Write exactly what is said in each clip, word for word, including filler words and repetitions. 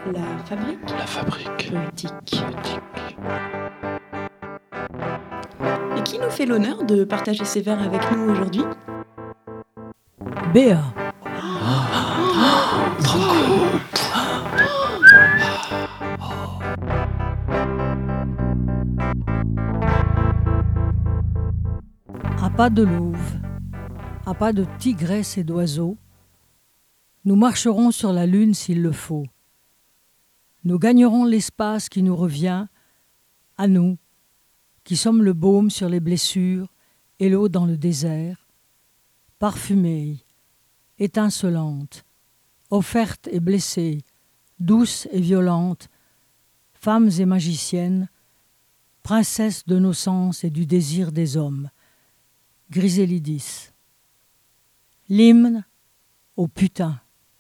La fabrique La fabrique poétique. poétique. Et qui nous fait l'honneur de partager ses vers avec nous aujourd'hui? Béa. À pas de louve, à pas de tigresse et d'oiseaux, nous marcherons sur la lune s'il le faut. Nous gagnerons l'espace qui nous revient, à nous, qui sommes le baume sur les blessures et l'eau dans le désert, parfumée, étincelante, offerte et blessée, douce et violente, femmes et magiciennes, princesses de nos sens et du désir des hommes. Grisélidis. L'hymne au putain.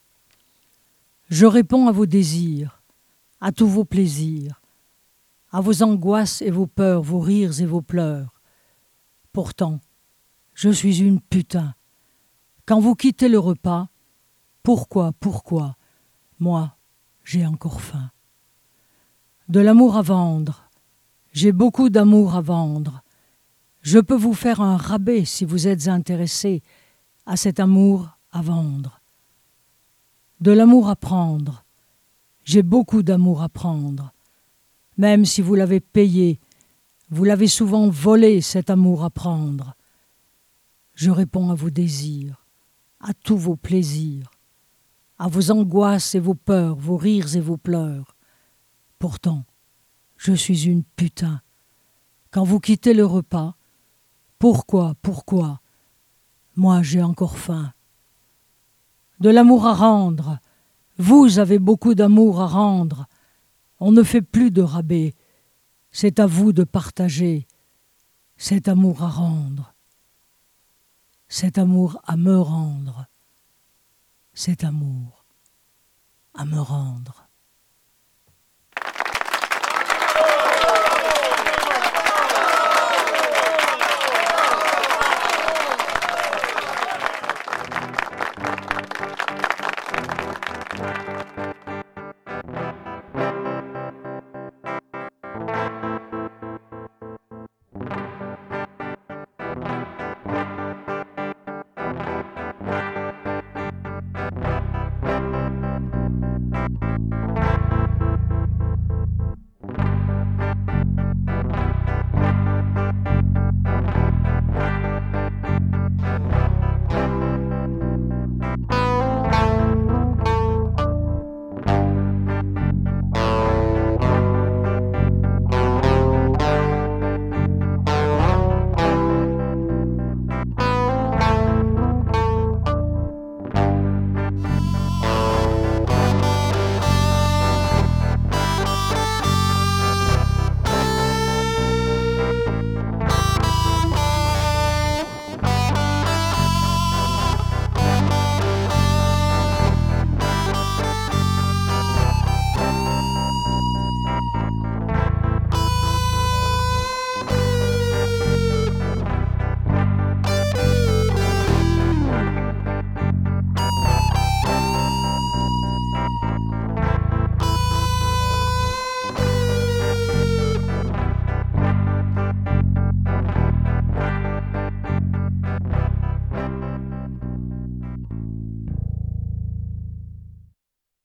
Je réponds à vos désirs, à tous vos plaisirs, à vos angoisses et vos peurs, vos rires et vos pleurs. Pourtant, je suis une putain. Quand vous quittez le repas, pourquoi, pourquoi, moi, j'ai encore faim. De l'amour à vendre, j'ai beaucoup d'amour à vendre. Je peux vous faire un rabais si vous êtes intéressé à cet amour à vendre. De l'amour à prendre, j'ai beaucoup d'amour à prendre. Même si vous l'avez payé, vous l'avez souvent volé cet amour à prendre. Je réponds à vos désirs, à tous vos plaisirs, à vos angoisses et vos peurs, vos rires et vos pleurs. Pourtant, je suis une putain. Quand vous quittez le repas, pourquoi, pourquoi, moi j'ai encore faim. De l'amour à rendre, vous avez beaucoup d'amour à rendre. On ne fait plus de rabais, c'est à vous de partager cet amour à rendre, cet amour à me rendre, cet amour à me rendre.